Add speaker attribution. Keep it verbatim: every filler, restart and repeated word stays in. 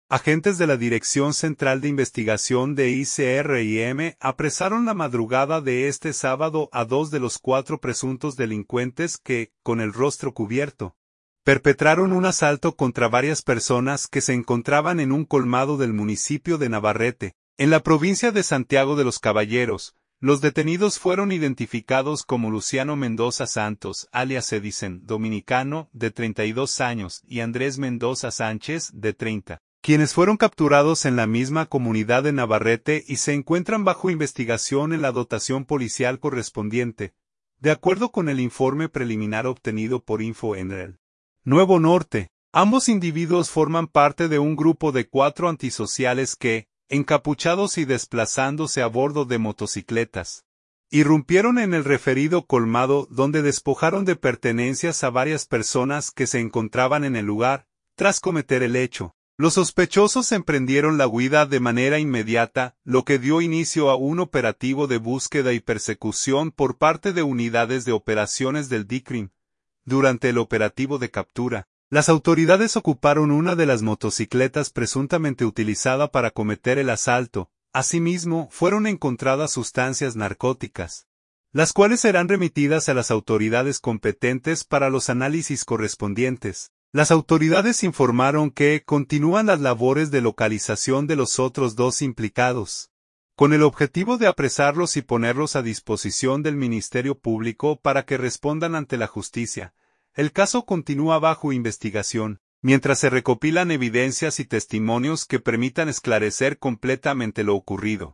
Speaker 1: Agentes de la Dirección Central de Investigación de I C R I M apresaron la madrugada de este sábado a dos de los cuatro presuntos delincuentes que, con el rostro cubierto, perpetraron un asalto contra varias personas que se encontraban en un colmado del municipio de Navarrete, en la provincia de Santiago de los Caballeros. Los detenidos fueron identificados como Luciano Mendoza Santos, alias Edison, dominicano, de treinta y dos años, y Andrés Mendoza Sánchez, de treinta. Quienes fueron capturados en la misma comunidad de Navarrete y se encuentran bajo investigación en la dotación policial correspondiente, de acuerdo con el informe preliminar obtenido por Info en el Nuevo Norte. Ambos individuos forman parte de un grupo de cuatro antisociales que, encapuchados y desplazándose a bordo de motocicletas, irrumpieron en el referido colmado donde despojaron de pertenencias a varias personas que se encontraban en el lugar. Tras cometer el hecho, los sospechosos emprendieron la huida de manera inmediata, lo que dio inicio a un operativo de búsqueda y persecución por parte de unidades de operaciones del D I C R I M. Durante el operativo de captura, las autoridades ocuparon una de las motocicletas presuntamente utilizada para cometer el asalto. Asimismo, fueron encontradas sustancias narcóticas, las cuales serán remitidas a las autoridades competentes para los análisis correspondientes. Las autoridades informaron que continúan las labores de localización de los otros dos implicados, con el objetivo de apresarlos y ponerlos a disposición del Ministerio Público para que respondan ante la justicia. El caso continúa bajo investigación, mientras se recopilan evidencias y testimonios que permitan esclarecer completamente lo ocurrido.